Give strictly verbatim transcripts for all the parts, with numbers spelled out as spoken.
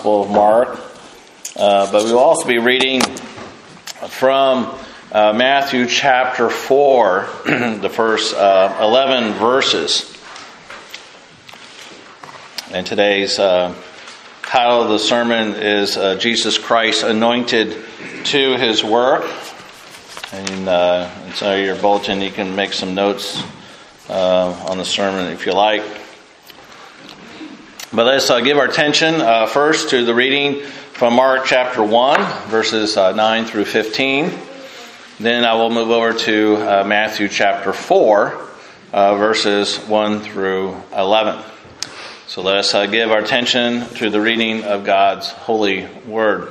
Gospel of Mark. Uh, but we will also be reading from uh, Matthew chapter four, the first uh, eleven verses. And today's uh, title of the sermon is uh, Jesus Christ Anointed to His Work. And, uh, and so your bulletin, you can make some notes uh, on the sermon if you like. But let's uh, give our attention uh, first to the reading from Mark chapter one, verses uh, nine through fifteen. Then I will move over to uh, Matthew chapter four, uh, verses one through eleven. So let us uh, give our attention to the reading of God's holy word.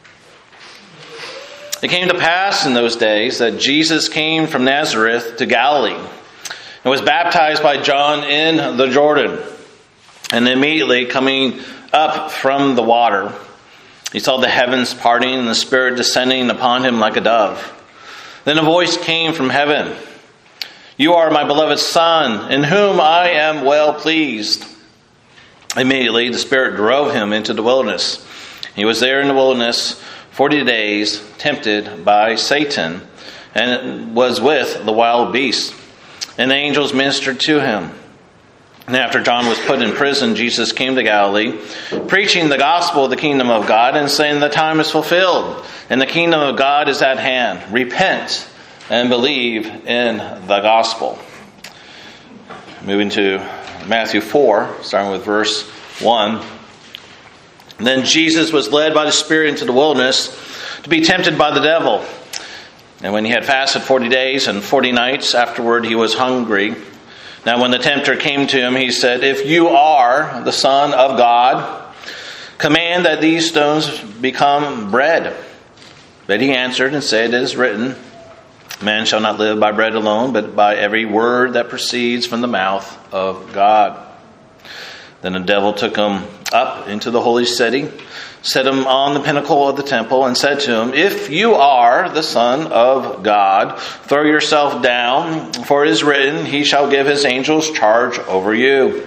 It came to pass in those days that Jesus came from Nazareth to Galilee and was baptized by John in the Jordan. And immediately coming up from the water, he saw the heavens parting and the Spirit descending upon him like a dove. Then a voice came from heaven, "You are my beloved Son, in whom I am well pleased." Immediately the Spirit drove him into the wilderness. He was there in the wilderness forty days, tempted by Satan, and was with the wild beasts. And the angels ministered to him. And after John was put in prison, Jesus came to Galilee, preaching the gospel of the kingdom of God, and saying, "The time is fulfilled, and the kingdom of God is at hand. Repent and believe in the gospel." Moving to Matthew four, starting with verse one. Then Jesus was led by the Spirit into the wilderness to be tempted by the devil. And when he had fasted forty days and forty nights, afterward he was hungry. Now when the tempter came to him, he said, "If you are the Son of God, command that these stones become bread." But he answered and said, "It is written, man shall not live by bread alone, but by every word that proceeds from the mouth of God." Then the devil took him up into the holy city, set him on the pinnacle of the temple, and said to him, "If you are the Son of God, throw yourself down, for it is written, he shall give his angels charge over you.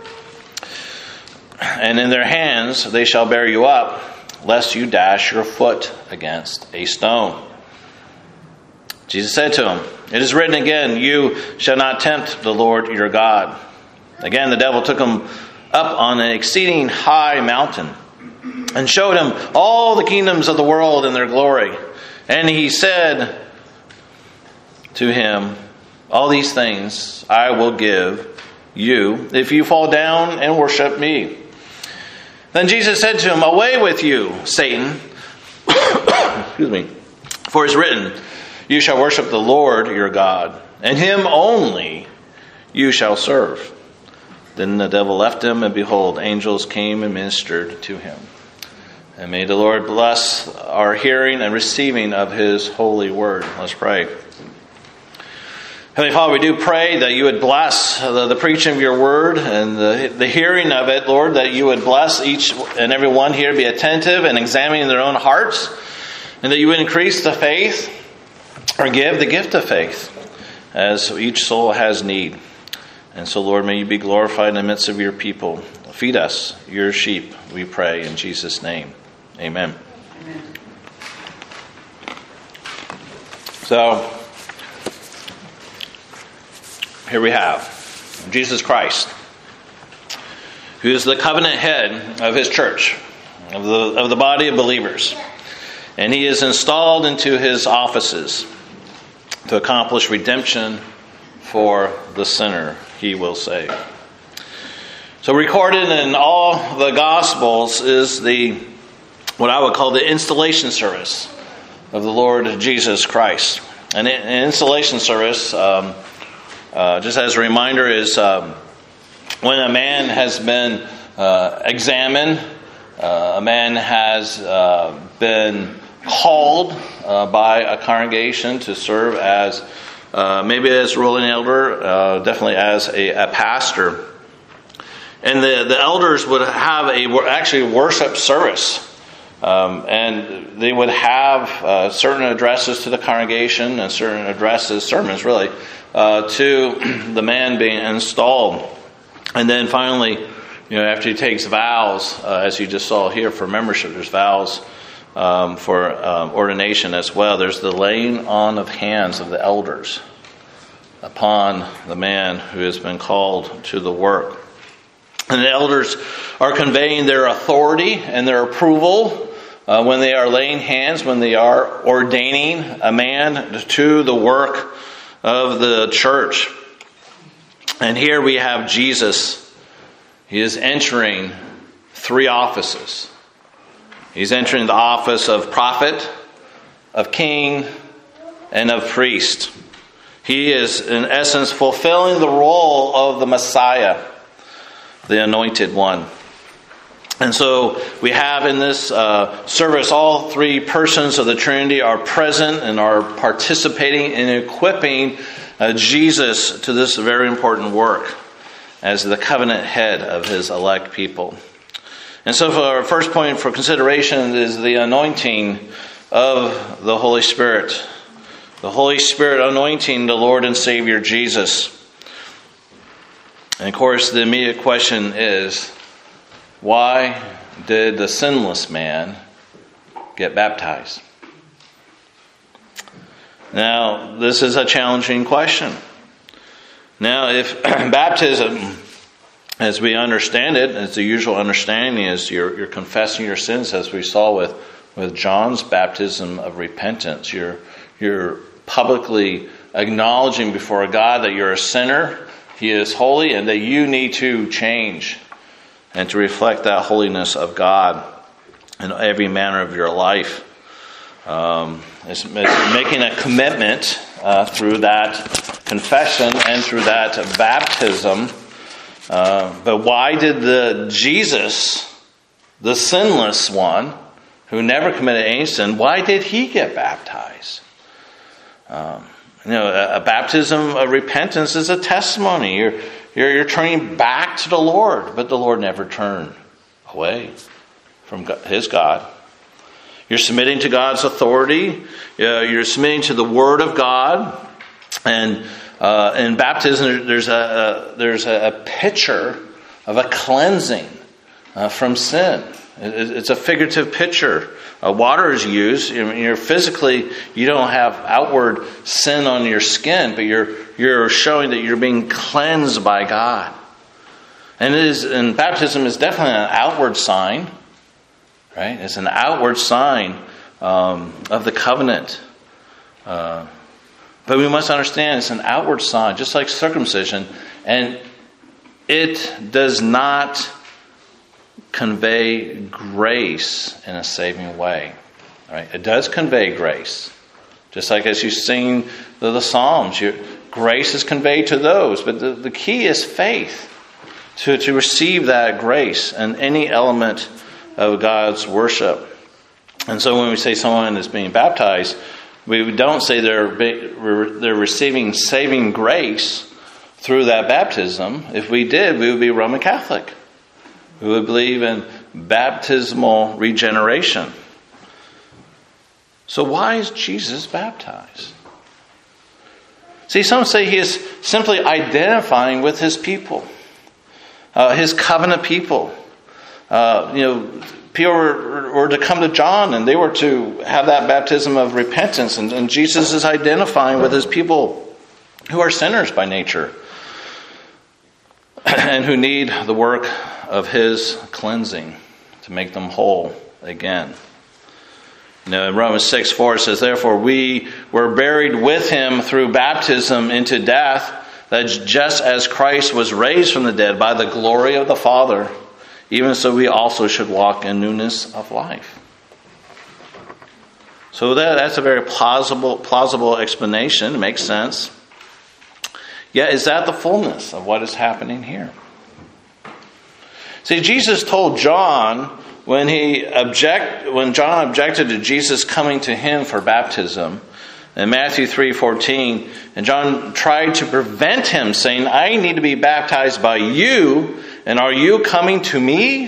And in their hands they shall bear you up, lest you dash your foot against a stone." Jesus said to him, "It is written again, you shall not tempt the Lord your God." Again the devil took him up on an exceeding high mountain and showed him all the kingdoms of the world and their glory. And he said to him, "All these things I will give you if you fall down and worship me." Then Jesus said to him, "Away with you, Satan." Excuse me. "For it is written, you shall worship the Lord your God, and him only you shall serve." Then the devil left him, and behold, angels came and ministered to him. And may the Lord bless our hearing and receiving of his holy word. Let's pray. Heavenly Father, we do pray that you would bless the, the preaching of your word and the, the hearing of it, Lord, that you would bless each and every one here to be attentive and examining their own hearts, and that you would increase the faith or give the gift of faith as each soul has need. And so, Lord, may you be glorified in the midst of your people. Feed us, your sheep, we pray in Jesus' name. Amen. Amen. So, here we have Jesus Christ, who is the covenant head of his church, of the, of the body of believers. And he is installed into his offices to accomplish redemption for the sinner he will save. So recorded in all the Gospels is the what I would call the installation service of the Lord Jesus Christ. And an installation service, um, uh, just as a reminder, is um, when a man has been uh, examined, uh, a man has uh, been called uh, by a congregation to serve as Uh, maybe as ruling elder, uh, definitely as a, a pastor. And the, the elders would have a actually worship service. Um, and they would have uh, certain addresses to the congregation and certain addresses, sermons really, uh, to the man being installed. And then finally, you know, after he takes vows, uh, as you just saw here for membership, there's vows um, for um, ordination as well. There's the laying on of hands of the elders upon the man who has been called to the work. And the elders are conveying their authority and their approval uh, when they are laying hands, when they are ordaining a man to the work of the church. And here we have Jesus. He is entering three offices. He's entering the office of prophet, of king, and of priest. He is, in essence, fulfilling the role of the Messiah, the Anointed One. And so we have in this uh, service, all three persons of the Trinity are present and are participating in equipping uh, Jesus to this very important work as the covenant head of his elect people. And so for our first point for consideration is the anointing of the Holy Spirit. The Holy Spirit anointing the Lord and Savior Jesus. And of course, the immediate question is, why did the sinless man get baptized? Now, this is a challenging question. Now, if baptism, as we understand it, as the usual understanding is you're, you're confessing your sins, as we saw with, with John's baptism of repentance. You're, you're publicly acknowledging before God that you're a sinner, He is holy, and that you need to change and to reflect that holiness of God in every manner of your life. Um, it's, it's making a commitment uh, through that confession and through that baptism. Uh, but why did the Jesus, the sinless one, who never committed any sin, why did he get baptized? Um, you know, a, a baptism of repentance is a testimony. You're, you're you're turning back to the Lord, but the Lord never turned away from God, his God. You're submitting to God's authority. Uh, you're submitting to the Word of God, and uh, in baptism, there's a, a there's a, a picture of a cleansing uh, from sin. It, it's a figurative picture. Uh, water is used. You're physically, you don't have outward sin on your skin, but you're you're showing that you're being cleansed by God. And it is, and baptism is definitely an outward sign, right? It's an outward sign um, of the covenant. Uh, but we must understand it's an outward sign, just like circumcision, and it does not convey grace in a saving way. Right? It does convey grace. Just like as you sing the, the Psalms, your, grace is conveyed to those. But the, the key is faith. To, to receive that grace and any element of God's worship. And so when we say someone is being baptized, we don't say they're, they're receiving saving grace through that baptism. If we did, we would be Roman Catholic. We would believe in baptismal regeneration. So why is Jesus baptized? See, some say he is simply identifying with his people, uh, his covenant people. Uh, you know, people were, were to come to John and they were to have that baptism of repentance. And, and Jesus is identifying with his people who are sinners by nature and who need the work of his cleansing to make them whole again. You know, in Romans six four it says, therefore we were buried with him through baptism into death, that just as Christ was raised from the dead by the glory of the Father, even so we also should walk in newness of life. So that, that's a very plausible, plausible explanation. It makes sense. Yet, is that the fullness of what is happening here? See, Jesus told John when he object when John objected to Jesus coming to him for baptism in Matthew three fourteen, and John tried to prevent him, saying, I need to be baptized by you, and are you coming to me?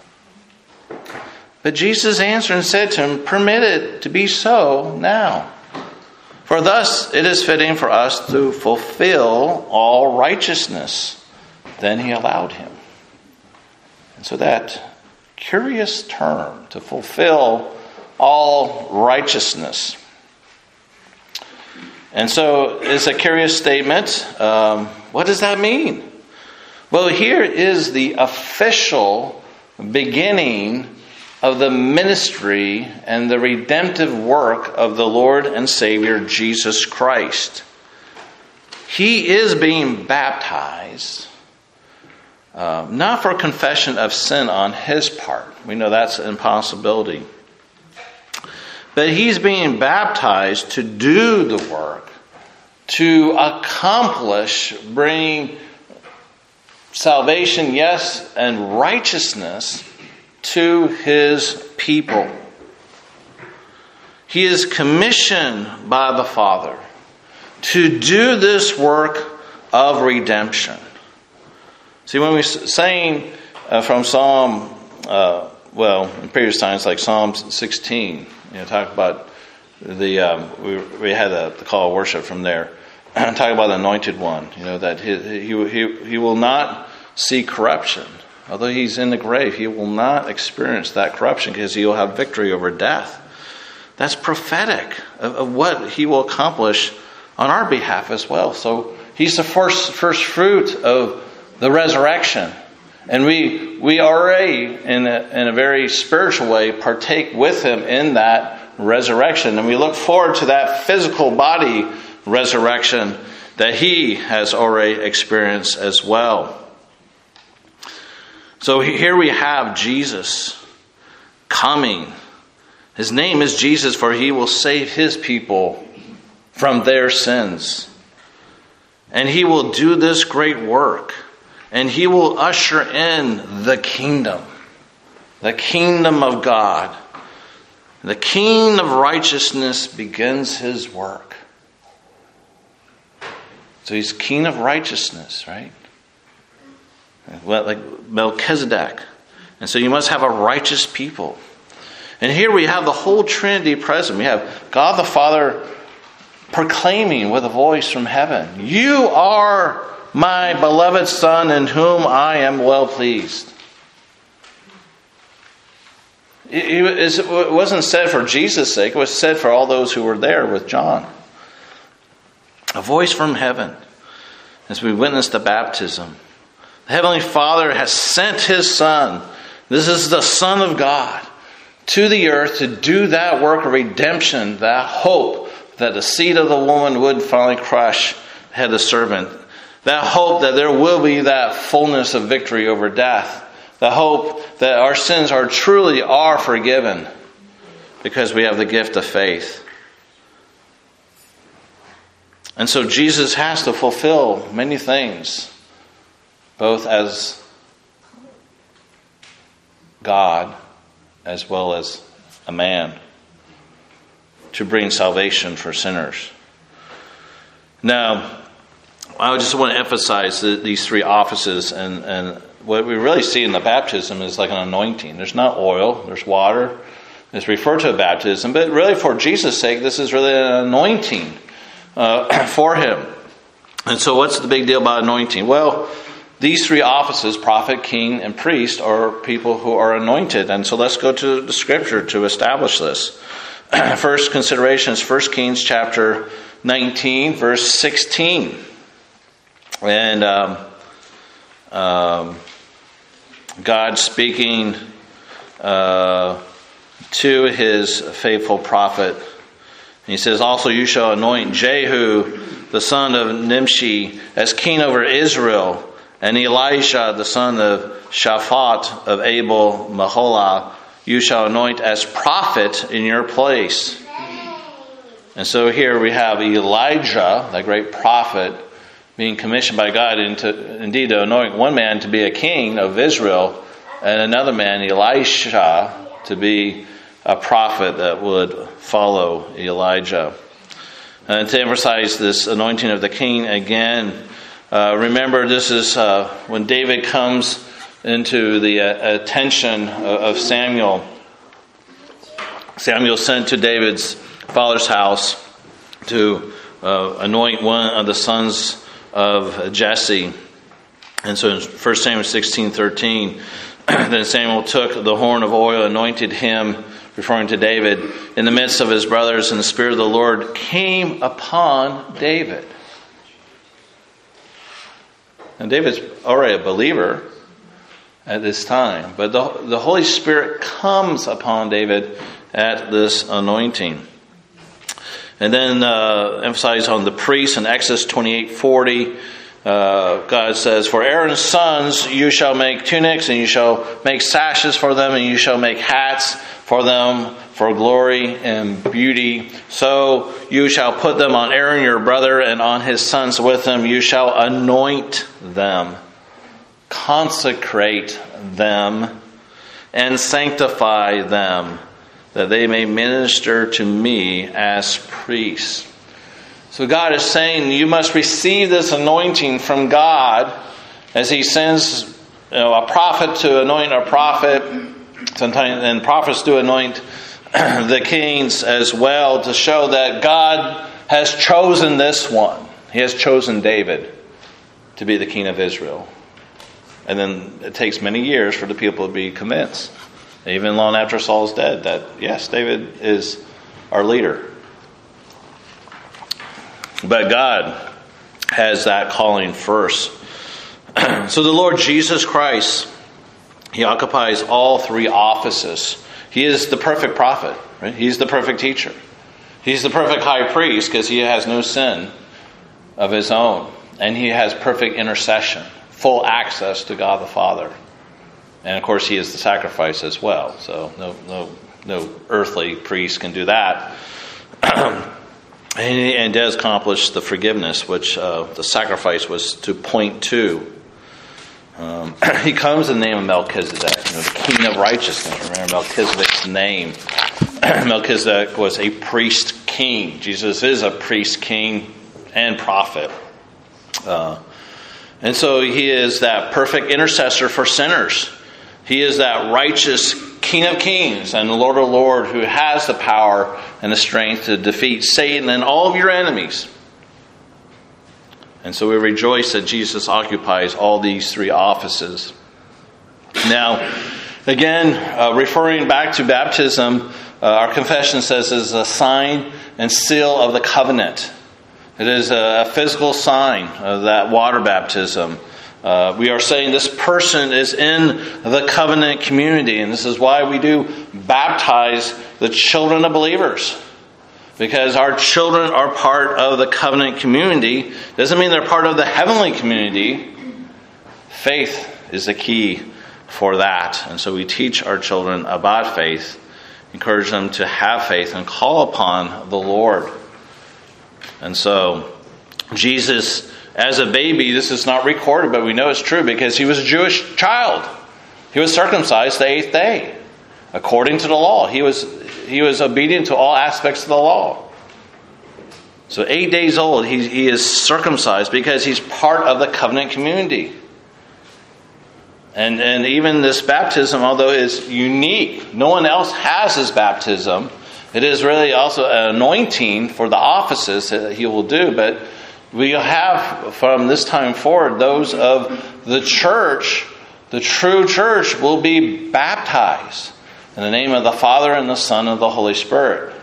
But Jesus answered and said to him, permit it to be so now. For thus it is fitting for us to fulfill all righteousness. Then he allowed him. And so that curious term, to fulfill all righteousness. And so it's a curious statement. Um, what does that mean? Well, here is the official beginning of the ministry and the redemptive work of the Lord and Savior Jesus Christ. He is being baptized, uh, not for confession of sin on his part. We know that's an impossibility. But he's being baptized to do the work, to accomplish, bring salvation, yes, and righteousness to his people. He is commissioned by the Father to do this work of redemption. See, when we're saying uh, from Psalm, uh, well, in previous times, like Psalm sixteen, you know, talk about the, um, we, we had a, the call of worship from there, talk about the anointed one, you know, that he, he, he, he will not see corruption. Although he's in the grave, he will not experience that corruption because he will have victory over death. That's prophetic of, of what he will accomplish on our behalf as well. So he's the first first fruit of the resurrection. And we we already, in a, in a very spiritual way, partake with him in that resurrection. And we look forward to that physical body resurrection that he has already experienced as well. So here we have Jesus coming. His name is Jesus, for he will save his people from their sins. And he will do this great work. And he will usher in the kingdom. The kingdom of God. The King of righteousness begins his work. So he's King of righteousness, right? Well, like Melchizedek. And so you must have a righteous people. And here we have the whole Trinity present. We have God the Father proclaiming with a voice from heaven, "You are my beloved Son, in whom I am well pleased." It wasn't said for Jesus' sake. It was said for all those who were there with John. A voice from heaven as we witness the baptism. The Heavenly Father has sent his Son. This is the Son of God to the earth to do that work of redemption, that hope that the seed of the woman would finally crush the head of the serpent. That hope that there will be that fullness of victory over death. The hope that our sins are truly are forgiven because we have the gift of faith. And so Jesus has to fulfill many things, both as God as well as a man, to bring salvation for sinners. Now, I just want to emphasize the, these three offices, and, and what we really see in the baptism is like an anointing. There's not oil, there's water. It's referred to a baptism, but really for Jesus' sake, this is really an anointing uh, for him. And so what's the big deal about anointing? Well, these three offices, prophet, king, and priest, are people who are anointed. And so let's go to the scripture to establish this. First consideration is First Kings chapter nineteen, verse sixteen. And um, um, God speaking uh, to his faithful prophet. He says, "Also you shall anoint Jehu, the son of Nimshi, as king over Israel, and Elisha, the son of Shaphat of Abel Meholah, you shall anoint as prophet in your place." And so here we have Elijah, that great prophet, being commissioned by God into, indeed to anoint one man to be a king of Israel, and another man, Elisha, to be a prophet that would follow Elijah. And to emphasize this anointing of the king again, uh, remember this is uh, when David comes into the uh, attention of, of Samuel. Samuel sent to David's father's house to uh, anoint one of the sons of Jesse. And so in First Samuel sixteen thirteen, Then Samuel took the horn of oil, anointed him, referring to David, in the midst of his brothers, and the Spirit of the Lord came upon David. And David's already a believer at this time, but the, the Holy Spirit comes upon David at this anointing. And then uh, emphasize on the priests in Exodus twenty-eight forty. Uh, God says, "For Aaron's sons you shall make tunics, and you shall make sashes for them, and you shall make hats for them for glory and beauty. So you shall put them on Aaron your brother, and on his sons with him. You shall anoint them, consecrate them, and sanctify them, that they may minister to me as priests." So God is saying you must receive this anointing from God as He sends, you know, a prophet to anoint a prophet. Sometimes, and prophets do anoint the kings as well, to show that God has chosen this one. He has chosen David to be the king of Israel. And then it takes many years for the people to be convinced, even long after Saul's dead, that yes, David is our leader. But God has that calling first. So the Lord Jesus Christ, He occupies all three offices. He is the perfect prophet, right? He's the perfect teacher. He's the perfect high priest because He has no sin of His own. And He has perfect intercession, full access to God the Father. And of course He is the sacrifice as well. So no no no earthly priest can do that. And He and does accomplish the forgiveness, which uh, the sacrifice was to point to. Um, he comes in the name of Melchizedek, you know, the King of Righteousness. Remember Melchizedek's name. Melchizedek was a priest king. Jesus is a priest king and prophet. Uh, and so He is that perfect intercessor for sinners. He is that righteous King of Kings and Lord of Lords, who has the power and the strength to defeat Satan and all of your enemies. And so we rejoice that Jesus occupies all these three offices. Now, again, uh, referring back to baptism, uh, our confession says it is a sign and seal of the covenant. It is a, a physical sign of that water baptism. Uh, we are saying this person is in the covenant community, and this is why we do baptize the children of believers. Because our children are part of the covenant community. Doesn't mean they're part of the heavenly community. Faith is the key for that. And so we teach our children about faith, encourage them to have faith and call upon the Lord. And so Jesus, as a baby, this is not recorded, but we know it's true because He was a Jewish child. He was circumcised the eighth day, according to the law. He was he was obedient to all aspects of the law. So eight days old, he, he is circumcised because he's part of the covenant community. And, and even this baptism, although it's unique, no one else has his baptism. It is really also an anointing for the offices that he will do, but we have from this time forward, those of the church, the true church, will be baptized in the name of the Father and the Son and the Holy Spirit.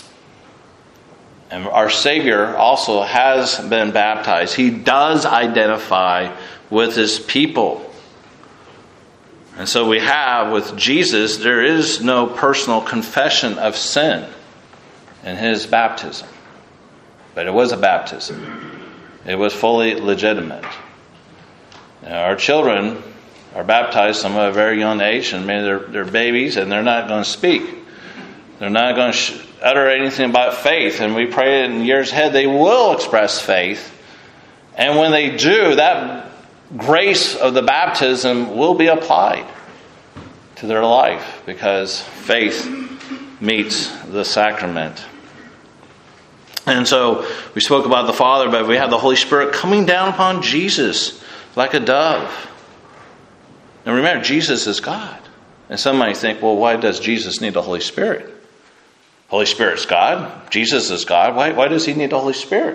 And our Savior also has been baptized. He does identify with His people. And so we have with Jesus, there is no personal confession of sin in His baptism. But it was a baptism. It was fully legitimate. Now, our children are baptized, some at a very young age, and maybe they're, they're babies, and they're not going to speak. They're not going to sh- utter anything about faith. And we pray in years ahead they will express faith. And when they do, that grace of the baptism will be applied to their life because faith meets the sacrament. And so we spoke about the Father, but we have the Holy Spirit coming down upon Jesus like a dove. And remember, Jesus is God. And some might think, well, why does Jesus need the Holy Spirit? Holy Spirit's God. Jesus is God. Why, why does He need the Holy Spirit?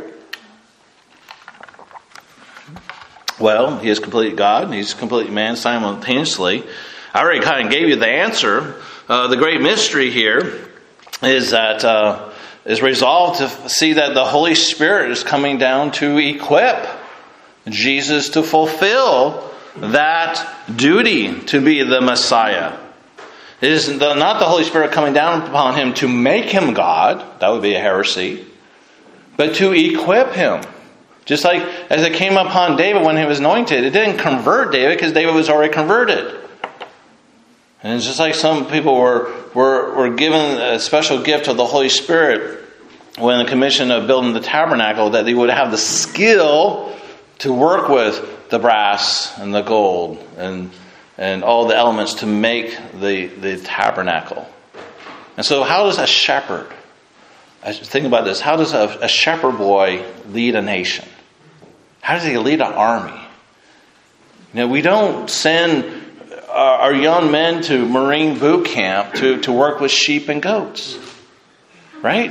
Well, He is completely God and He's completely man simultaneously. I already kind of gave you the answer. Uh, the great mystery here is that uh, is resolved to see that the Holy Spirit is coming down to equip Jesus to fulfill that duty to be the Messiah. It is not the Holy Spirit coming down upon him to make him God. That would be a heresy. But to equip him. Just like as it came upon David when he was anointed. It didn't convert David because David was already converted. And it's just like some people were, were, were given a special gift of the Holy Spirit when the commission of building the tabernacle, that they would have the skill to work with the brass and the gold and and all the elements to make the, the tabernacle. And so how does a shepherd, think about this, how does a, a shepherd boy lead a nation? How does he lead an army? You know, we don't send our, our young men to Marine boot camp to, to work with sheep and goats. Right?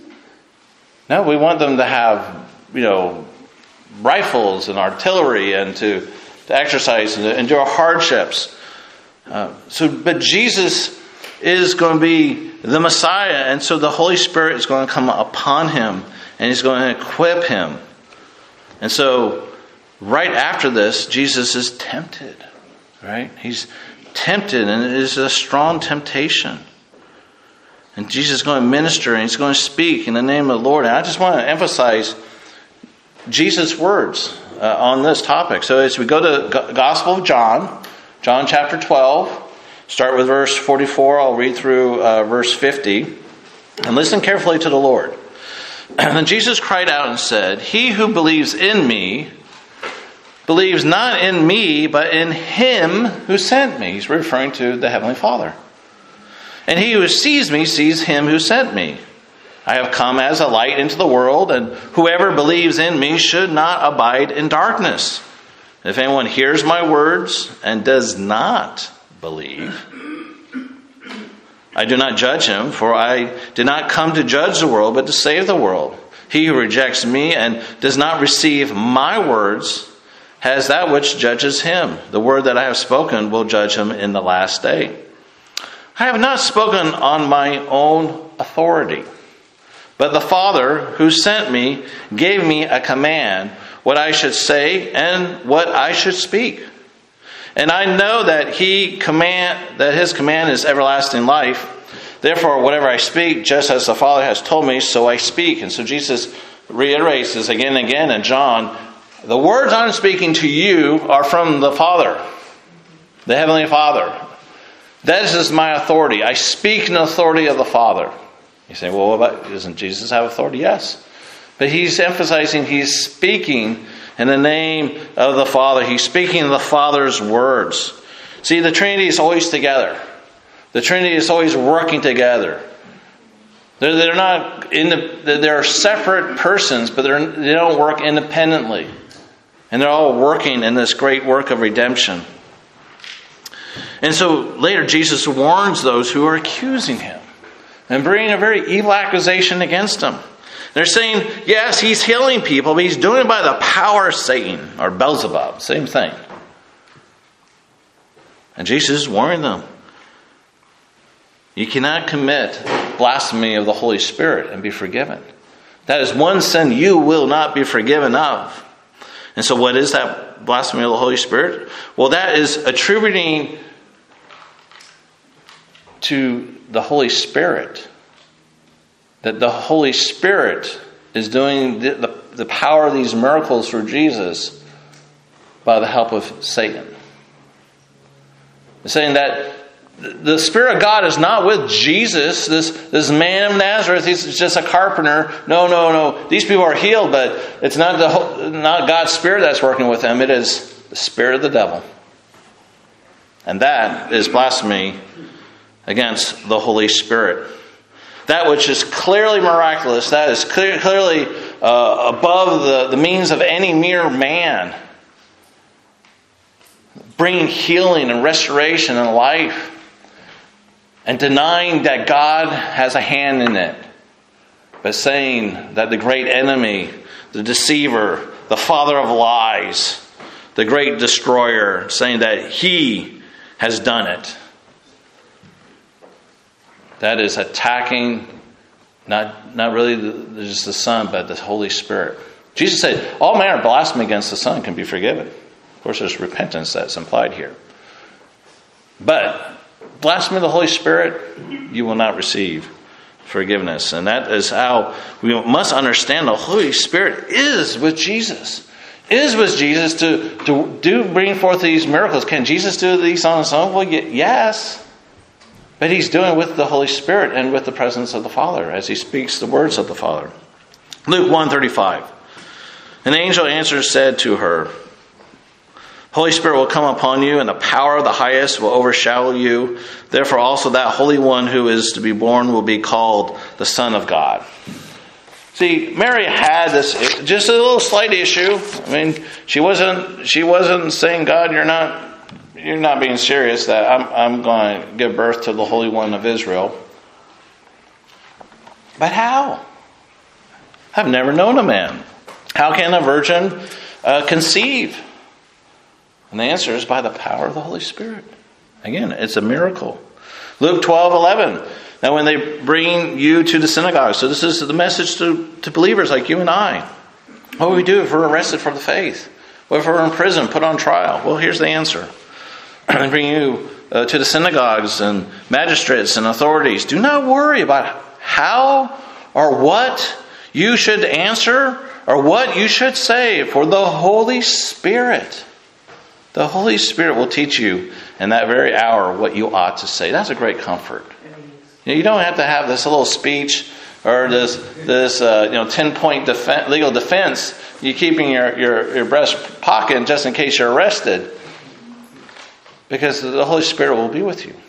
No, we want them to have, you know, rifles and artillery and to to exercise and to endure hardships. Uh, so, but Jesus is going to be the Messiah, and so the Holy Spirit is going to come upon him, and he's going to equip him. And so, right after this, Jesus is tempted. Right? He's tempted, and it is a strong temptation. And Jesus is going to minister, and he's going to speak in the name of the Lord. And I just want to emphasize Jesus' words Uh, on this topic. So as we go to G- Gospel of John, John chapter twelve, start with verse forty-four. I'll read through uh, verse fifty. And listen carefully to the Lord. And then Jesus cried out and said, "He who believes in me, believes not in me, but in him who sent me." He's referring to the Heavenly Father. "And he who sees me, sees him who sent me. I have come as a light into the world, and whoever believes in me should not abide in darkness. If anyone hears my words and does not believe, I do not judge him, for I did not come to judge the world, but to save the world. He who rejects me and does not receive my words has that which judges him. The word that I have spoken will judge him in the last day. I have not spoken on my own authority, but the Father who sent me gave me a command, what I should say and what I should speak. And I know that he command that his command is everlasting life. Therefore, whatever I speak, just as the Father has told me, so I speak." And so Jesus reiterates this again and again in John. The words I'm speaking to you are from the Father, the Heavenly Father. That is my authority. I speak in the authority of the Father. You say, well, what about, doesn't Jesus have authority? Yes. But he's emphasizing he's speaking in the name of the Father. He's speaking the Father's words. See, the Trinity is always together. The Trinity is always working together. They're, they're not in the, they're separate persons, but they're, they don't work independently. And they're all working in this great work of redemption. And so later Jesus warns those who are accusing him and bringing a very evil accusation against him. They're saying, yes, he's healing people, but he's doing it by the power of Satan or Beelzebub. Same thing. And Jesus is warning them. You cannot commit blasphemy of the Holy Spirit and be forgiven. That is one sin you will not be forgiven of. And so what is that blasphemy of the Holy Spirit? Well, that is attributing to the Holy Spirit that the Holy Spirit is doing the, the, the power of these miracles through Jesus by the help of Satan. It's saying that the Spirit of God is not with Jesus, this, this man of Nazareth. He's just a carpenter. No, no, no. These people are healed, but it's not the not God's Spirit that's working with them. It is the spirit of the devil. And that is blasphemy against the Holy Spirit. That which is clearly miraculous, that is clear, clearly uh, above the, the means of any mere man, bringing healing and restoration and life, and denying that God has a hand in it, but saying that the great enemy, the deceiver, the father of lies, the great destroyer, saying that he has done it. That is attacking not, not really the, just the Son, but the Holy Spirit. Jesus said, all manner of blasphemy against the Son can be forgiven. Of course, there's repentance that's implied here. But blasphemy of the Holy Spirit, you will not receive forgiveness. And that is how we must understand the Holy Spirit is with Jesus. Is with Jesus to, to do bring forth these miracles. Can Jesus do these on his own? Well, yes. But he's doing it with the Holy Spirit and with the presence of the Father as he speaks the words of the Father. Luke one thirty-five. An angel answered said to her, Holy Spirit will come upon you, and the power of the highest will overshadow you. Therefore also that Holy One who is to be born will be called the Son of God. See, Mary had this just a little slight issue. I mean, she wasn't she wasn't saying, God, you're not you're not being serious that I'm I'm going to give birth to the Holy One of Israel. But how? I've never known a man. How can a virgin uh, conceive? And the answer is by the power of the Holy Spirit. Again, it's a miracle. Luke twelve eleven. Now when they bring you to the synagogue. So this is the message to, to believers like you and I. What do we do if we're arrested for the faith? What if we're in prison, put on trial? Well, here's the answer. They bring you uh, to the synagogues and magistrates and authorities. Do not worry about how or what you should answer or what you should say, for the Holy Spirit. The Holy Spirit will teach you in that very hour what you ought to say. That's a great comfort. You know, you don't have to have this little speech or this this uh, you know ten point def- legal defense you keep in your, your, your breast pocket just in case you're arrested. Because the Holy Spirit will be with you.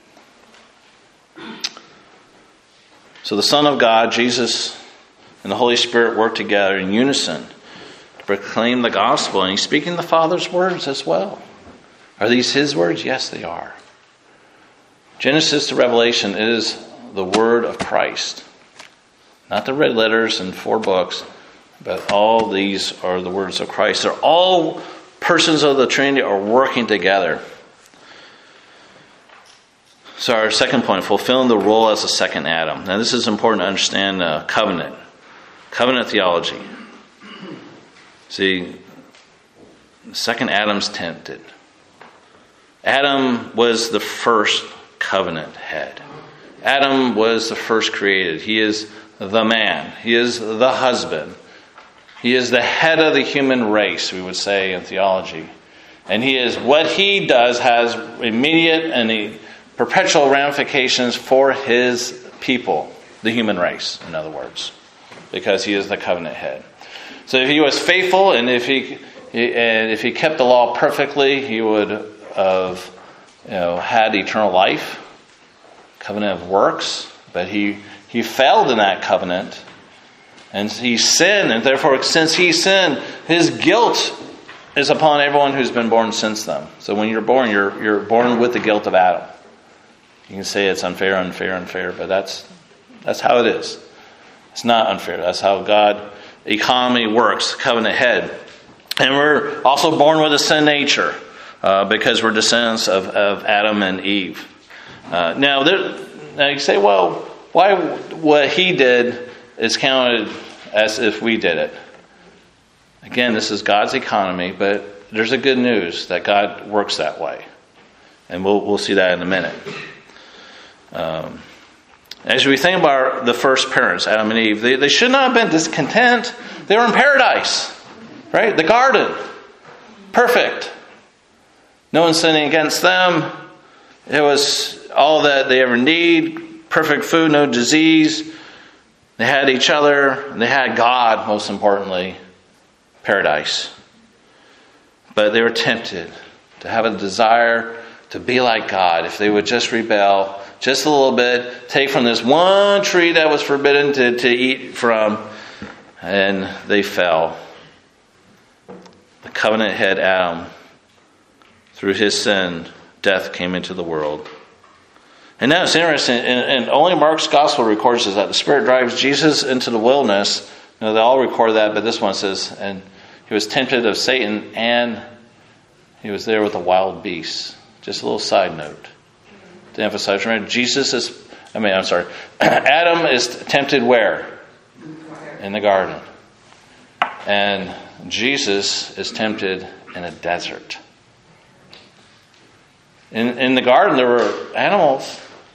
So the Son of God, Jesus, and the Holy Spirit work together in unison to proclaim the gospel. And he's speaking the Father's words as well. Are these his words? Yes, they are. Genesis to Revelation is the word of Christ. Not the red letters and four books, but all these are the words of Christ. They're all persons of the Trinity are working together. So our second point, fulfilling the role as a second Adam. Now this is important to understand uh, covenant. Covenant theology. See, second Adam's tempted. Adam was the first covenant head. Adam was the first created. He is the man. He is the husband. He is the head of the human race, we would say in theology. And he is what he does has immediate and perpetual ramifications for his people, the human race, in other words, because he is the covenant head. So if he was faithful and if he and if he kept the law perfectly, he would have you know had eternal life, covenant of works. But he he failed in that covenant, and he sinned, and therefore, since he sinned, his guilt is upon everyone who's been born since then. So when you're born, you're you're born with the guilt of Adam. You can say it's unfair, unfair, unfair, but that's that's how it is. It's not unfair. That's how God economy works, covenant head. And we're also born with a sin nature uh, because we're descendants of, of Adam and Eve. Uh, now, there, now you say, well, why what he did is counted as if we did it? Again, this is God's economy, but there's a good news that God works that way. And we'll we'll see that in a minute. Um, as we think about the first parents, Adam and Eve, they, they should not have been discontent. They were in paradise, right? The garden. Perfect. No one sinning against them. It was all that they ever need. Perfect food, no disease. They had each other. And they had God, most importantly. Paradise. But they were tempted to have a desire to be like God. If they would just rebel just a little bit, take from this one tree that was forbidden to, to eat from, and they fell. The covenant head Adam, through his sin, death came into the world. And now it's interesting, and, and only Mark's gospel records is that the Spirit drives Jesus into the wilderness. You know, they all record that, but this one says, and he was tempted of Satan, and he was there with the wild beasts Just a little side note to emphasize. Remember, Jesus is, I mean, I'm sorry, Adam is tempted where? In the garden. And Jesus is tempted in a desert. In, in the garden, there were animals.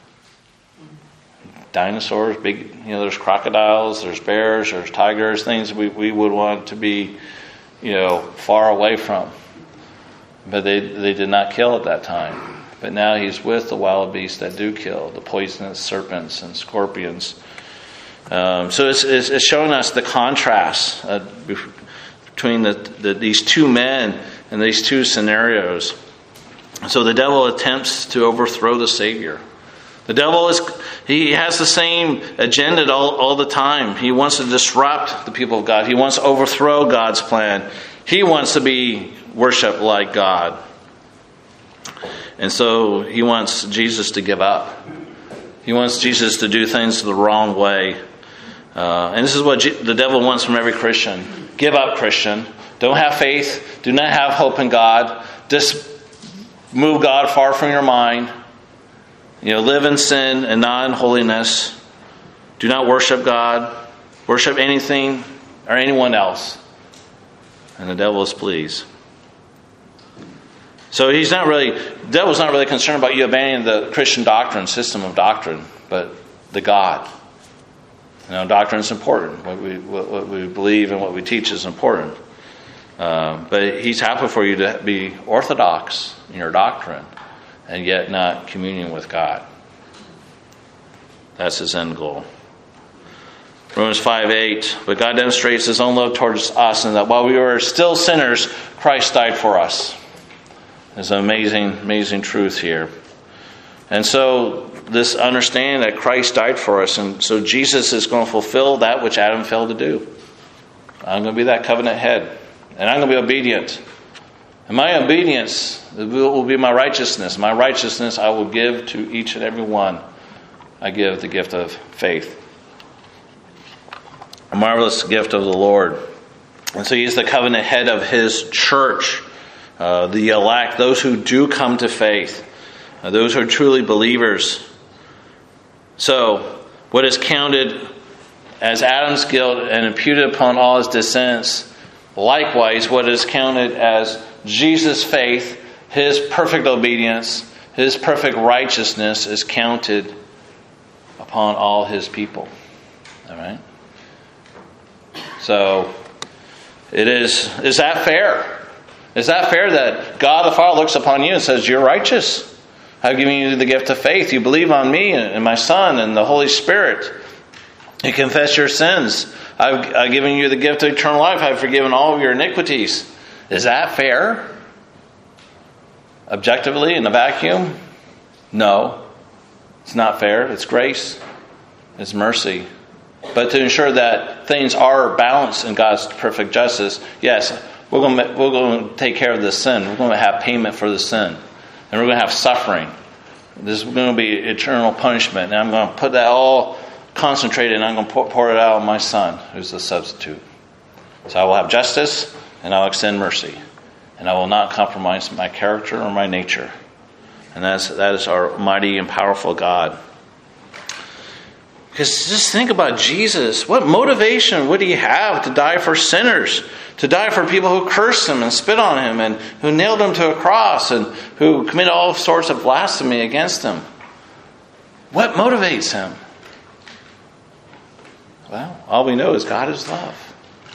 Dinosaurs, big, you know, there's crocodiles, there's bears, there's tigers, things we, we would want to be, you know, far away from. But they they did not kill at that time. But now he's with the wild beasts that do kill, the poisonous serpents and scorpions. Um, so it's, it's, it's showing us the contrast uh, between the, the, these two men and these two scenarios. So the devil attempts to overthrow the Savior. The devil is, he has the same agenda all, all the time. He wants to disrupt the people of God. He wants to overthrow God's plan. He wants to be worshipped like God. And so he wants Jesus to give up. He wants Jesus to do things the wrong way. Uh, and this is what G- the devil wants from every Christian. Give up, Christian. Don't have faith. Do not have hope in God. Just move God far from your mind. You know, live in sin and not in holiness. Do not worship God. Worship anything or anyone else. And the devil is pleased. So he's not really, the devil's not really concerned about you abandoning the Christian doctrine, system of doctrine, but the God. You know, doctrine is important. What we what, what we believe and what we teach is important. Uh, but he's happy for you to be orthodox in your doctrine and yet not communion with God. That's his end goal. Romans five eight, but God demonstrates his own love towards us in that while we were still sinners, Christ died for us. There's an amazing, amazing truth here. And so this understanding that Christ died for us, and so Jesus is going to fulfill that which Adam failed to do. I'm going to be that covenant head, and I'm going to be obedient. And my obedience will be my righteousness. My righteousness I will give to each and every one. I give the gift of faith. A marvelous gift of the Lord. And so he is the covenant head of his church. Uh, the elect, those who do come to faith. Uh, those who are truly believers. So, what is counted as Adam's guilt and imputed upon all his descendants, likewise what is counted as Jesus' faith, his perfect obedience, his perfect righteousness is counted upon all his people. All right? So, it is, is that fair? Is that fair that God the Father looks upon you and says, you're righteous? I've given you the gift of faith. You believe on me and my Son and the Holy Spirit. You confess your sins. I've, I've given you the gift of eternal life. I've forgiven all of your iniquities. Is that fair? Objectively, in a vacuum? No. It's not fair. It's grace. It's mercy. But to ensure that things are balanced in God's perfect justice, yes, we're going to, we're going to take care of the sin. We're going to have payment for the sin. And we're going to have suffering. This is going to be eternal punishment. And I'm going to put that all concentrated and I'm going to pour, pour it out on my Son, who's the substitute. So I will have justice and I'll extend mercy. And I will not compromise my character or my nature. And that's, that is our mighty and powerful God. Because just think about Jesus. What motivation would he have to die for sinners? To die for people who cursed him and spit on him and who nailed him to a cross and who committed all sorts of blasphemy against him. What motivates him? Well, all we know is God is love.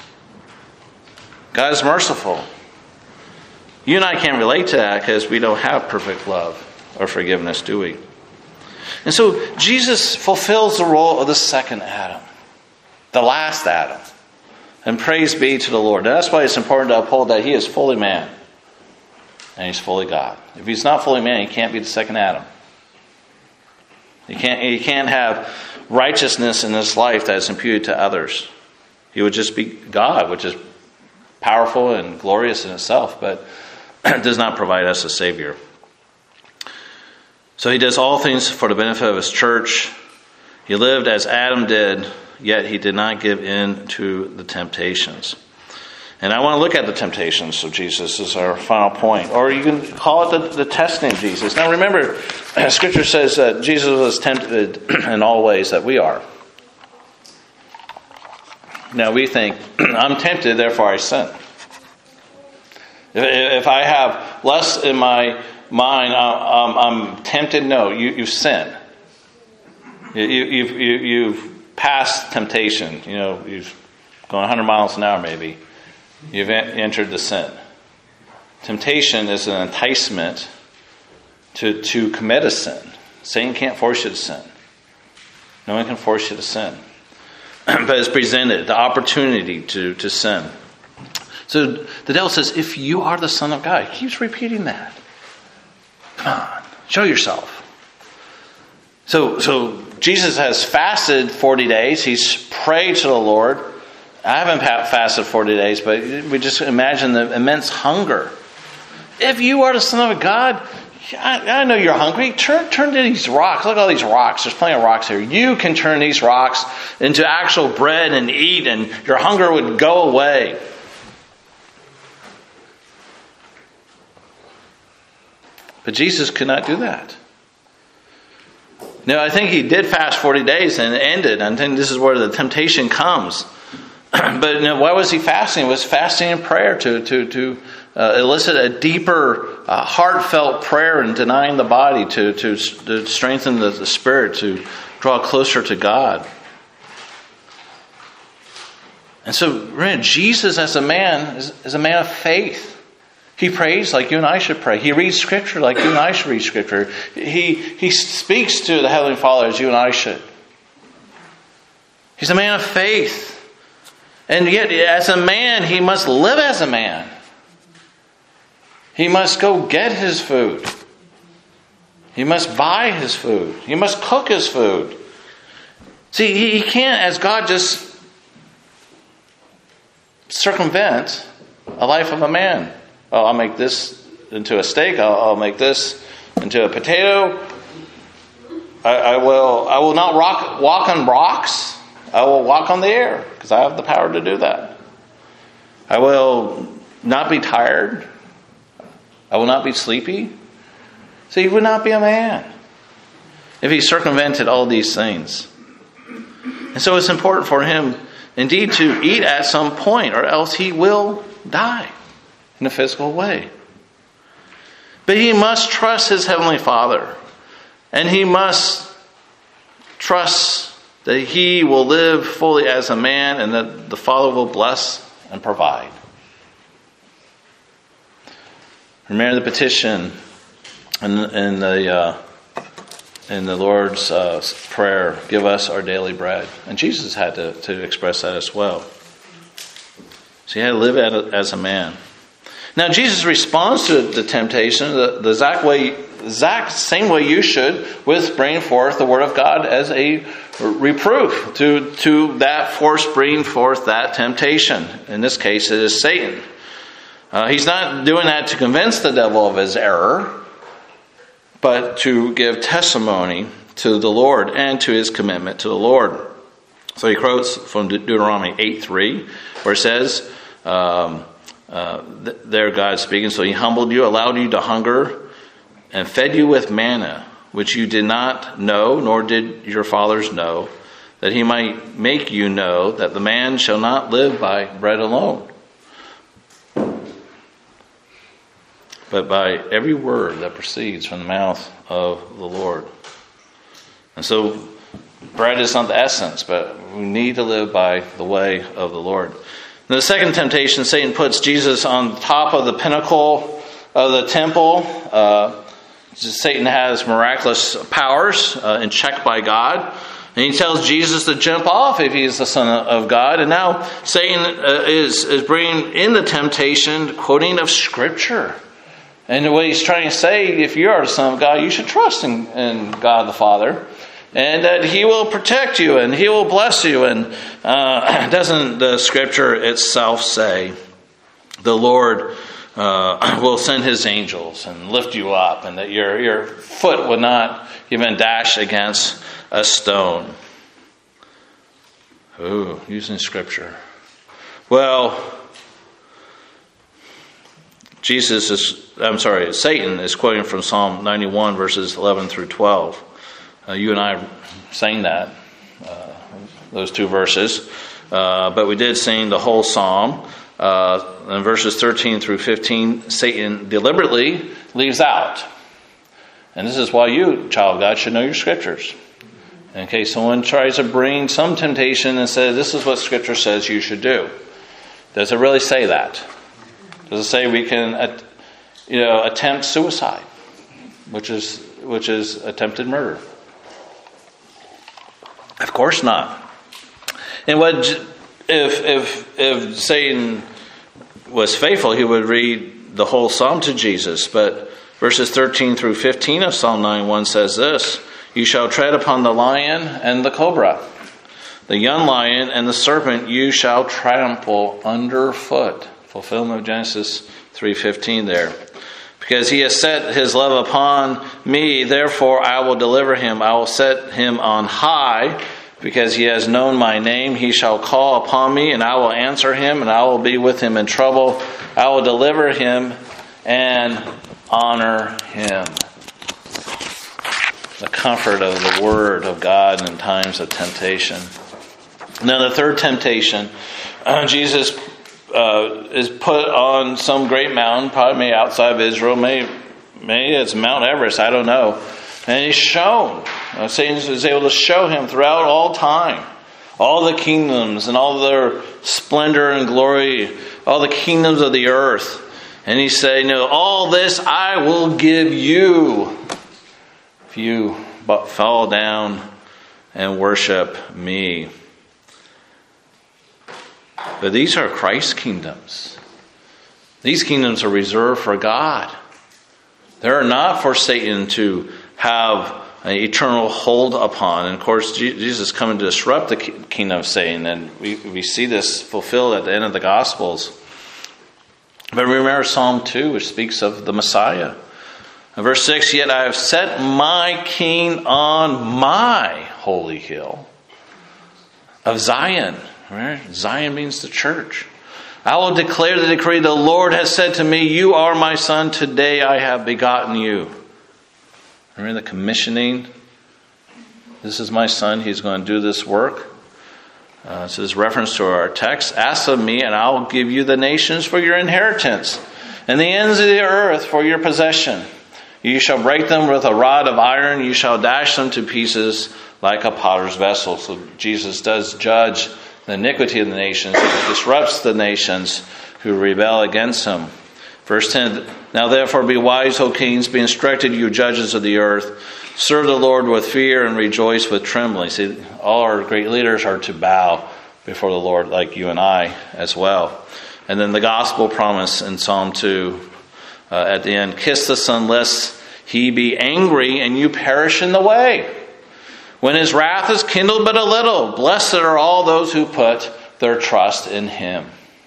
God is merciful. You and I can't relate to that because we don't have perfect love or forgiveness, do we? And so Jesus fulfills the role of the second Adam, the last Adam. And praise be to the Lord. And that's why it's important to uphold that he is fully man and he's fully God. If he's not fully man, he can't be the second Adam. He can't, he can't have righteousness in this life that is imputed to others. He would just be God, which is powerful and glorious in itself, but does not provide us a Savior. So he does all things for the benefit of his church. He lived as Adam did, yet he did not give in to the temptations. And I want to look at the temptations of Jesus as our final point. Or you can call it the, the testing of Jesus. Now remember, Scripture says that Jesus was tempted in all ways that we are. Now we think, I'm tempted, therefore I sin. If I have lust in my mind, I'm, I'm tempted. No, you, you sin. You, you've, you, you've passed temptation. You know, you've gone one hundred miles an hour maybe. You've entered the sin. Temptation is an enticement to, to commit a sin. Satan can't force you to sin. No one can force you to sin. But it's presented, the opportunity to, to sin. So the devil says, if you are the Son of God, he keeps repeating that. Come on, show yourself. So, so Jesus has fasted forty days. He's prayed to the Lord. I haven't fasted forty days, but we just imagine the immense hunger. If you are the Son of God, I, I know you're hungry. Turn, turn to these rocks. Look at all these rocks. There's plenty of rocks here. You can turn these rocks into actual bread and eat, and your hunger would go away. But Jesus could not do that. Now, I think he did fast forty days and it ended. I think this is where the temptation comes. But you know, why was he fasting? It was fasting and prayer to to to uh, elicit a deeper, uh, heartfelt prayer and denying the body to to, to strengthen the, the spirit, to draw closer to God. And so, remember, Jesus as a man is, is a man of faith. He prays like you and I should pray. He reads Scripture like you and I should read Scripture. He he speaks to the Heavenly Father as you and I should. He's a man of faith. And yet, as a man, he must live as a man. He must go get his food. He must buy his food. He must cook his food. See, he can't, as God, just circumvent a life of a man. Oh, I'll make this into a steak. I'll, I'll make this into a potato. I, I will. I will not rock, walk on rocks. I will walk on the air because I have the power to do that. I will not be tired. I will not be sleepy. So he would not be a man if he circumvented all these things. And so it's important for him indeed to eat at some point, or else he will die in a physical way. But he must trust his Heavenly Father. And he must trust that he will live fully as a man and that the Father will bless and provide. Remember the petition in, in the uh, in the Lord's uh, Prayer, give us our daily bread. And Jesus had to, to express that as well. So he had to live as a man. Now Jesus responds to the temptation the, the exact way, exact same way you should, with bringing forth the Word of God as a reproof to, to that force bringing forth that temptation. In this case, it is Satan. Uh, he's not doing that to convince the devil of his error, but to give testimony to the Lord and to his commitment to the Lord. So he quotes from De- Deuteronomy eight three, where it says, um, uh, th- there God speaking, so he humbled you, allowed you to hunger, and fed you with manna, which you did not know, nor did your fathers know, that he might make you know that the man shall not live by bread alone, but by every word that proceeds from the mouth of the Lord. And so, bread is not the essence, but we need to live by the way of the Lord. And the second temptation, Satan puts Jesus on top of the pinnacle of the temple. Uh, Satan has miraculous powers uh, in check by God. And he tells Jesus to jump off if he is the Son of God. And now Satan uh, is, is bringing in the temptation, quoting of Scripture. And what he's trying to say, if you are the Son of God, you should trust in, in God the Father. And that he will protect you and he will bless you. And uh, doesn't the Scripture itself say the Lord uh, will send his angels and lift you up, and that your, your foot would not even dash against a stone? Ooh, using Scripture. Well, Jesus is, I'm sorry, Satan is quoting from Psalm ninety-one, verses eleven through twelve. Uh, you and I sang that, uh, those two verses. Uh, but we did sing the whole psalm. Uh, in verses thirteen through fifteen, Satan deliberately leaves out. And this is why you, child of God, should know your scriptures. In case someone tries to bring some temptation and says, this is what Scripture says you should do. Does it really say that? Does it say we can, you know, attempt suicide, which is which is attempted murder? Of course not. And what if if if Satan was faithful, he would read the whole psalm to Jesus. But verses thirteen through fifteen of Psalm ninety-one says this: "You shall tread upon the lion and the cobra, the young lion and the serpent you shall trample underfoot." Fulfillment of Genesis three fifteen there. "Because he has set his love upon me, therefore I will deliver him. I will set him on high, because he has known my name. He shall call upon me, and I will answer him, and I will be with him in trouble. I will deliver him and honor him." The comfort of the Word of God in times of temptation. Now the third temptation, uh, Jesus uh, is put on some great mountain, probably maybe outside of Israel, maybe, maybe it's Mount Everest, I don't know. And he's shown, uh, Satan is able to show him throughout all time, all the kingdoms and all their splendor and glory, all the kingdoms of the earth. And he said, "No, all this I will give you if you but fall down and worship me." But these are Christ's kingdoms. These kingdoms are reserved for God. They are not for Satan to have an eternal hold upon. And of course, Jesus is coming to disrupt the kingdom of Satan. And we, we see this fulfilled at the end of the Gospels. But remember Psalm two, which speaks of the Messiah. In verse six, "Yet I have set my king on my holy hill of Zion." Right? Zion means the church. "I will declare the decree. The Lord has said to me, you are my son. Today I have begotten you." Remember the commissioning? This is my son. He's going to do this work. Uh, this is reference to our text. "Ask of me, and I will give you the nations for your inheritance, and the ends of the earth for your possession. You shall break them with a rod of iron. You shall dash them to pieces like a potter's vessel." So Jesus does judge the iniquity of the nations. He disrupts the nations who rebel against him. Verse ten, "Now therefore be wise, O kings, be instructed, you judges of the earth. Serve the Lord with fear and rejoice with trembling." See, all our great leaders are to bow before the Lord, like you and I as well. And then the gospel promise in Psalm two uh, at the end: "Kiss the Son, lest he be angry and you perish in the way. When his wrath is kindled but a little, blessed are all those who put their trust in him."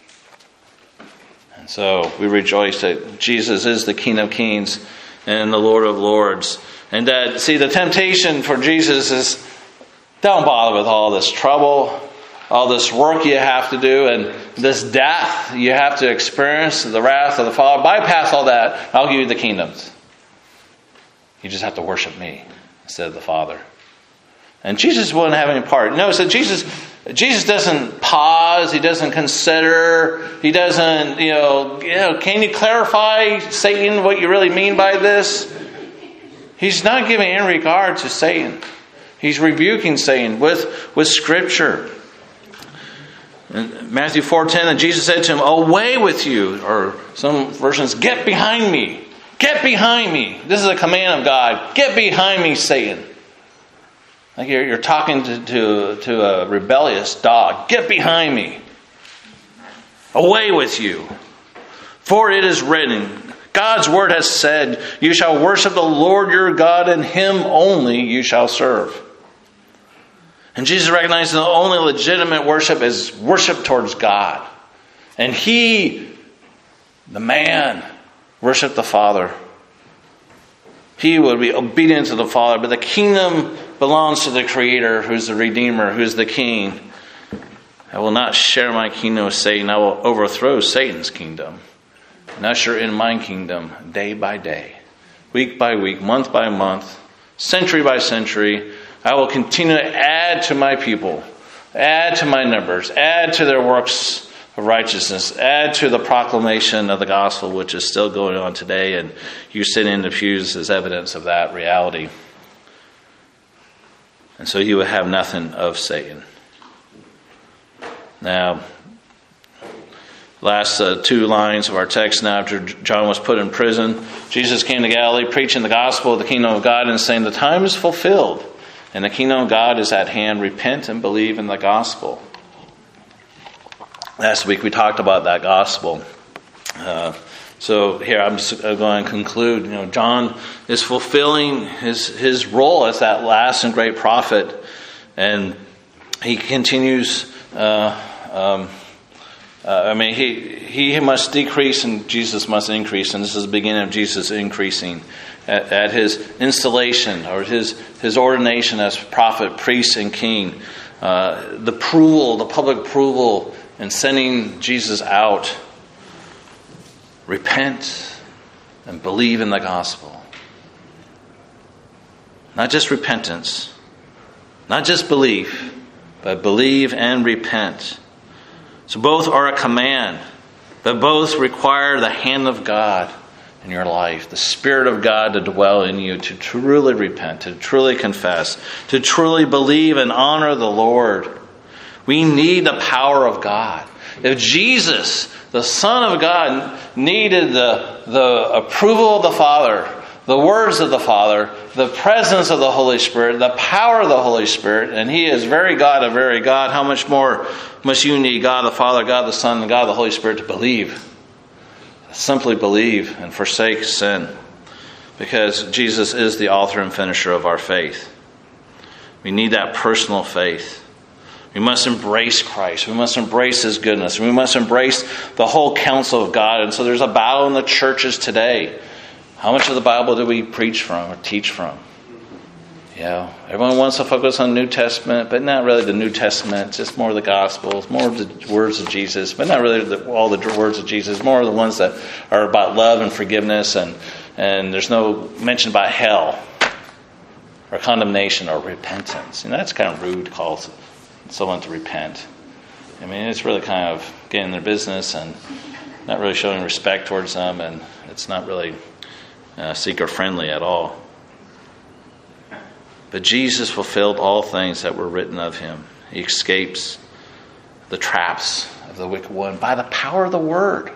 And so we rejoice that Jesus is the King of Kings and the Lord of Lords. And that, see, the temptation for Jesus is, don't bother with all this trouble, all this work you have to do, and this death you have to experience, the wrath of the Father. Bypass all that. I'll give you the kingdoms. You just have to worship me instead of the Father. And Jesus wouldn't have any part. No, so Jesus Jesus doesn't pause. He doesn't consider. He doesn't, you know, you know, can you clarify, Satan, what you really mean by this? He's not giving any regard to Satan. He's rebuking Satan with, with Scripture. In Matthew four ten, and Jesus said to him, "Away with you," or some versions, "Get behind me. Get behind me." This is a command of God. Get behind me, Satan. Like you're, you're talking to, to, to a rebellious dog. Get behind me. Away with you. For it is written, God's word has said, you shall worship the Lord your God, and him only you shall serve. And Jesus recognizes the only legitimate worship is worship towards God. And he, the man, worshiped the Father. He would be obedient to the Father, but the kingdom belongs to the Creator, who's the Redeemer, who's the King. "I will not share my kingdom with Satan. I will overthrow Satan's kingdom, and usher in my kingdom day by day, week by week, month by month, century by century. I will continue to add to my people, add to my numbers, add to their works of righteousness, add to the proclamation of the gospel, which is still going on today, and you sitting in the pews as evidence of that reality. And so you would have nothing of Satan. Now, last uh, two lines of our text now, after John was put in prison, Jesus came to Galilee preaching the gospel of the kingdom of God and saying, the time is fulfilled and the kingdom of God is at hand. Repent and believe in the gospel. Last week we talked about that gospel. Uh, so here I'm going to conclude. You know, John is fulfilling his, his role as that last and great prophet. And he continues... Uh, um, Uh, I mean, he he must decrease and Jesus must increase. And this is the beginning of Jesus increasing at, at his installation or his, his ordination as prophet, priest, and king. Uh, the approval, the public approval in sending Jesus out. Repent and believe in the gospel. Not just repentance, not just belief, but believe and repent. So both are a command, but both require the hand of God in your life, the Spirit of God to dwell in you, to truly repent, to truly confess, to truly believe and honor the Lord. We need the power of God. If Jesus, the Son of God, needed the, the approval of the Father, the words of the Father, the presence of the Holy Spirit, the power of the Holy Spirit, and He is very God of very God, how much more must you need God the Father, God the Son, and God the Holy Spirit to believe? Simply believe and forsake sin, because Jesus is the author and finisher of our faith. We need that personal faith. We must embrace Christ. We must embrace His goodness. We must embrace the whole counsel of God. And so there's a battle in the churches today. How much of the Bible do we preach from or teach from? Yeah, everyone wants to focus on the New Testament, but not really the New Testament. Just more of the Gospels, more of the words of Jesus, but not really the, all the words of Jesus. More of the ones that are about love and forgiveness, and, and there's no mention about hell or condemnation or repentance. And that's kind of rude to call someone to repent. I mean, it's really kind of getting their business and not really showing respect towards them, and it's not really uh, seeker-friendly at all. But Jesus fulfilled all things that were written of Him. He escapes the traps of the wicked one by the power of the Word.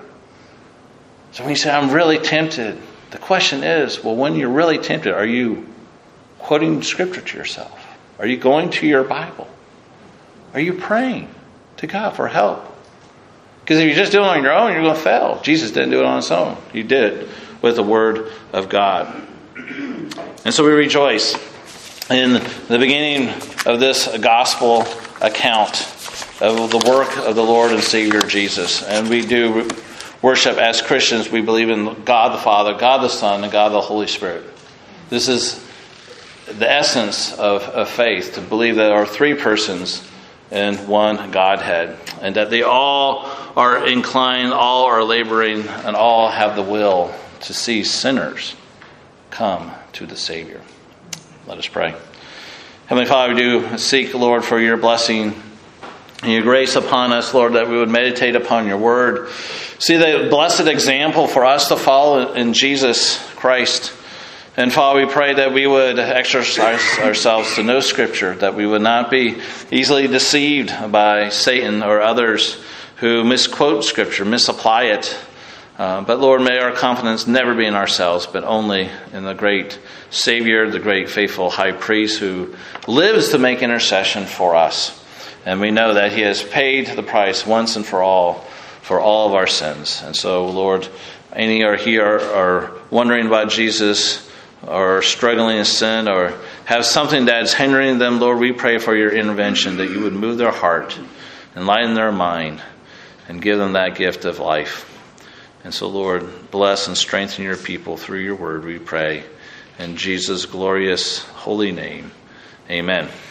So when you say, I'm really tempted, the question is, well, when you're really tempted, are you quoting Scripture to yourself? Are you going to your Bible? Are you praying to God for help? Because if you're just doing it on your own, you're going to fail. Jesus didn't do it on His own. He did it with the Word of God. And so we rejoice in the beginning of this gospel account of the work of the Lord and Savior Jesus. And we do worship as Christians. We believe in God the Father, God the Son, and God the Holy Spirit. This is the essence of, of faith, to believe that there are three persons in one Godhead, and that they all are inclined, all are laboring, and all have the will to see sinners come to the Savior. Let us pray. Heavenly Father, we do seek, Lord, for your blessing and your grace upon us, Lord, that we would meditate upon your word. See the blessed example for us to follow in Jesus Christ. And Father, we pray that we would exercise ourselves to know Scripture, that we would not be easily deceived by Satan or others who misquote Scripture, misapply it. Uh, but Lord, may our confidence never be in ourselves, but only in the great Savior, the great faithful high priest who lives to make intercession for us. And we know that He has paid the price once and for all for all of our sins. And so, Lord, any are here are wondering about Jesus or struggling in sin or have something that's hindering them, Lord, we pray for your intervention, that you would move their heart, enlighten their mind, and give them that gift of life. And so, Lord, bless and strengthen your people through your word, we pray. In Jesus' glorious holy name, amen.